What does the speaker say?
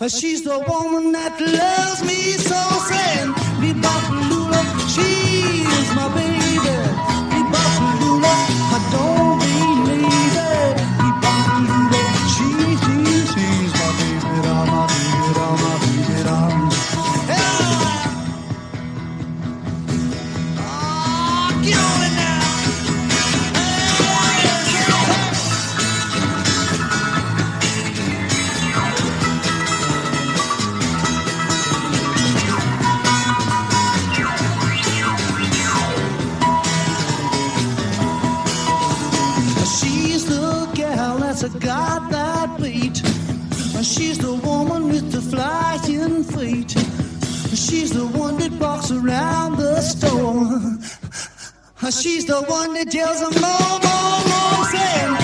She's the woman that loves me so, saying, Be-bop-a-lula, she's my baby. Be-bop-a-lula, I don't believe it. Be-bop-a-lula, she's my baby, my baby, my baby, get on it now. She's the gal that's got that beat. She's the woman with the flying feet. She's the one that walks around the store. She's the one that yells more, more, more, saying